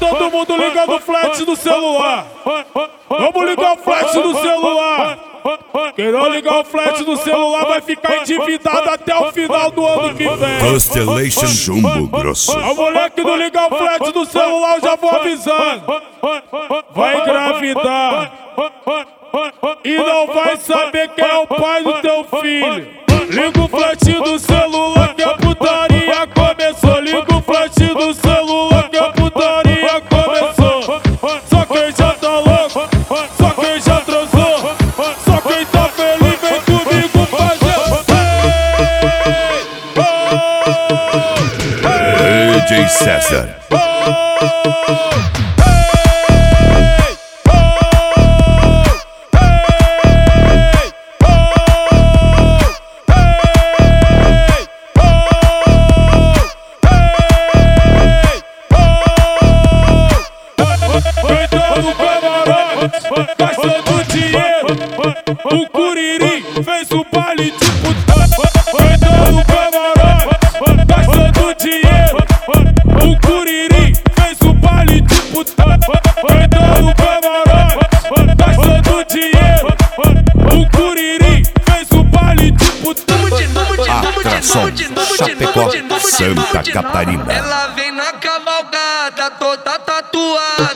todo mundo ligando o flash do celular. Vamos ligar o flash do celular. Quem não ligar o flash do celular vai ficar endividado até o final do ano que vem. Constellation Jumbo Grosso. A mulher que não ligar o flash do celular, eu já vou avisando. Vai engravidar e não vai saber quem é o pai do teu filho. Liga o flash do celular que a putaria começou. Liga o flash do celular que a putaria começou. Só quem já tá louco, só quem já transou, só quem tá feliz vem comigo fazer. DJ César. Gastando dinheiro, o Curirim fez o baile de putaria. Entrando camarote, gastando dinheiro, o Curirim fez o baile de putaria. Entrando camarote, gastando dinheiro, o Curirim fez o baile de putaria. Atração Chapecó, Santa Catarina. Ela vem na cavalgada toda tatuada.